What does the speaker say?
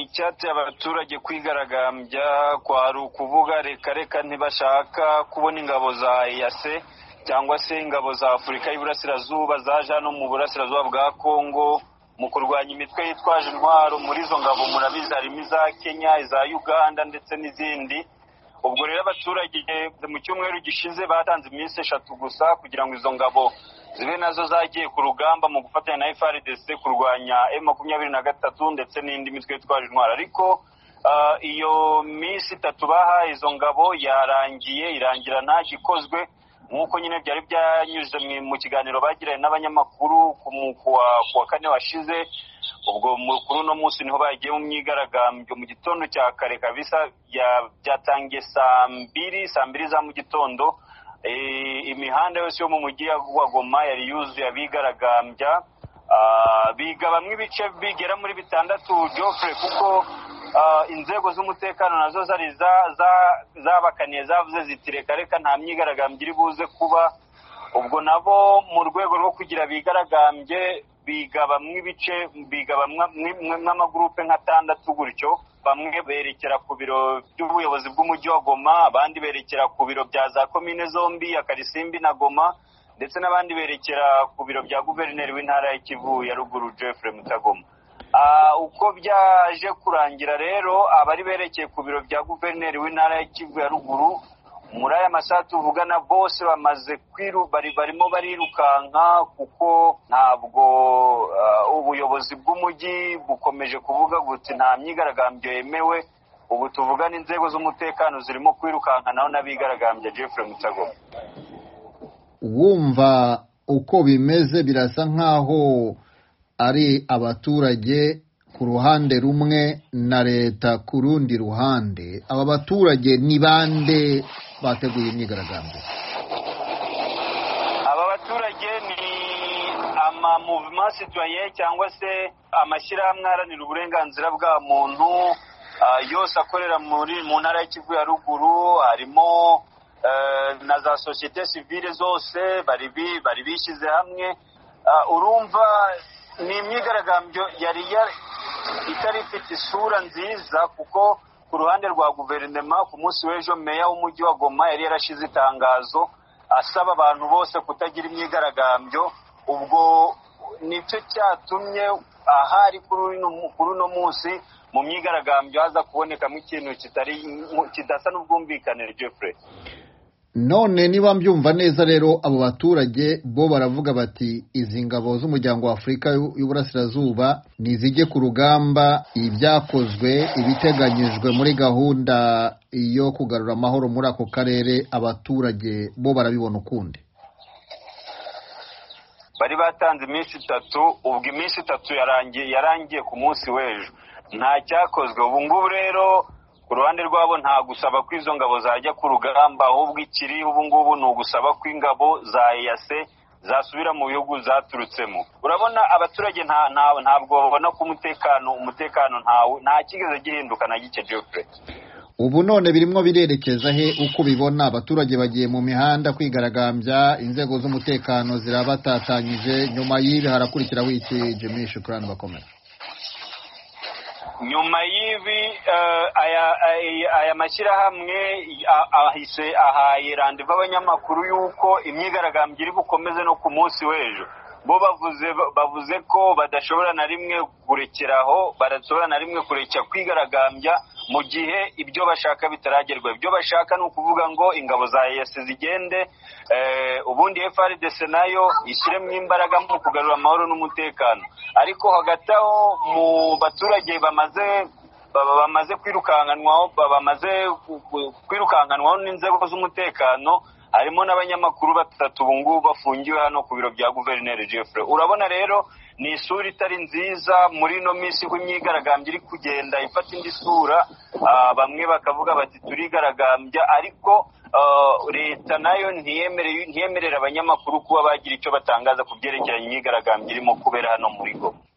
icyateye abaturage kwigaragambya kwari ukuvuga reka ntibashaka kubona ingabo za EAC cyangwa se ingabo za Afurika y'Iburasirazuba zaje hano mu burasirazuba bwa Kongo mu kurwanya imitwe yitwaje intwaro. Muri izo ngabo murabizi harimo iza Kenya, iza Uganda ndetse n'izindi. Ubwo rero abaturage mu cyumweru gishize batanze iminsi 3 gusa kugira ngo izo ngabo zibe nazo zagiye ku rugamba mu gufatanya na FARDC kurwanya M23 ndetse n'indi mitwe yitwaje intwaro. Ariko iyo minsi 3 bahaye izo ngabo irangira nta gikozwe, nk'uko nyine byari byanyuze mu kiganiro bagiranye n'abanyamakuru ku wa kane washize. Ubwo kuri uno munsi niho bagiye mu myigaragambyo mu gitondo cya kare kabisa, byatangiye saa mbiri za mu gitondo. Imihanda yose yo mu mujyi wa Goma yari yuzuye abigaragambya, biga bamwe ibice bigera muri 6 Geoffrey, kuko inzego z'umutekano nazo zari zabakaniye zavuze ziti reka nta myigaragambyo iri buze kuba. Ubwo nabo mu rwego rwo kugira bigaragambye biga nk'amagurupe nka 6 gutyo. Bamwe berekera ku biro by'ubuyobozi bw'umujyi wa Goma, abandi berekera ku biro bya za komine zombi ya Karisimbi na Goma, ndetse n'abandi berekera ku biro bya guverineri w'intara ya Kivu ya ruguru Geoffrey Mutagoma. Uko byaje kurangira rero, abari berekeye ku biro bya guverineri w'intara ya Kivu ya ruguru muri aya masaha tuvugana bose bamaze barimo barirukanka, kuko ntabwo ubuyobozi bw'umujyi bukomeje kuvuga guti nta myigaragambyo yemewe. Ubu tuvugana inzego z'umutekano zirimo kwirukanka naho n'abigaragambya Geoffrey Mutagoma. Wumva uko bimeze birasa nkaho ari abaturage ku ruhande rumwe na leta ku rundi ruhande. Aba baturage ni bande bateguye imyigaragambyo? Aba baturage ni mouvement citoyen cyangwa se amashyirahamwe aharanira uburenganzira bwa muntu yose akorera mu ntara ya Kivu ya ruguru. Harimo na za societe civile zose bari bishyize hamwe. Urumva ni imyigaragambyo yari itari ifite isura nziza, kuko ku ruhande rwa guverinoma ku munsi w'ejo meya w'umujyi wa Goma yari yarashize itangazo asaba abantu bose kutagira imyigaragambyo. Ubwo nicyo cyatumye ahari kuri uno munsi mu myigaragambyo haza kubonekamo ikintu kidasa n'ubwumvikane Geoffrey. None niba mbyumva neza rero, abo baturage bo baravuga bati izi ngabo z'umuryango wa Afurika y'Uburasirazuba nizijye ku rugamba, ibyakozwe ibiteganyijwe muri gahunda yo kugarura amahoro muri ako karere. Abaturage bo barabibona ukundi? Bari batanze iminsi 3, ubwo iminsi 3 yarangiye ku munsi w'ejo, nta cyakozwe. Ubu ngubu rero ku ruhande rwabo nta gusaba ko izo ngabo zajya ku rugamba, ahubwo ikiri ubu ngubu ni ugusaba ko ingabo za EAC zasubira mu bihugu zaturutsemo. Urabona abaturage ntabwo babona ko umutekano nta kigeze gihinduka na gike Geoffrey. Ubu none birimo birerekeza he uko bibona? Abaturage bagiye mu mihanda kwigaragambya, inzego z'umutekano zirabatatanyije. Nyuma y'ibi harakurikiraho iki Jimmy Shukrani bakomera? Nyuma y'ibi aya mashyirahamwe ahaye randevu abanyamakuru yuko imyigaragambyo iri bukomeze no ku munsi w'ejo. Bo bavuze ko badashobora na rimwe kurekeraho, badashobora na rimwe kurekera kwigaragambya mu gihe ibyo bashaka bitaragerwa. Ibyo bashaka ni ukuvuga ngo ingabo za EAC zigende, ubundi FARDC nayo ishyiremo imbaraga mu kugarura amahoro n'umutekano. Ariko hagati aho mu baturage bamaze kwirukankanwaho n'inzego z'umutekano, harimo n'abanyamakuru 3 ubu ngubu bafungiwe hano ku biro bya guverineri Geoffrey. Urabona rero ni isura itari nziza muri ino minsi imyigaragambyo iri kugenda ifata indi sura. Bamwe bakavuga bati turigaragambya, ariko leta nayo ntiyemerera abanyamakuru kuba bagira icyo batangaza ku byerekeranye imyigaragambyo irimo kubera hano muri Goma.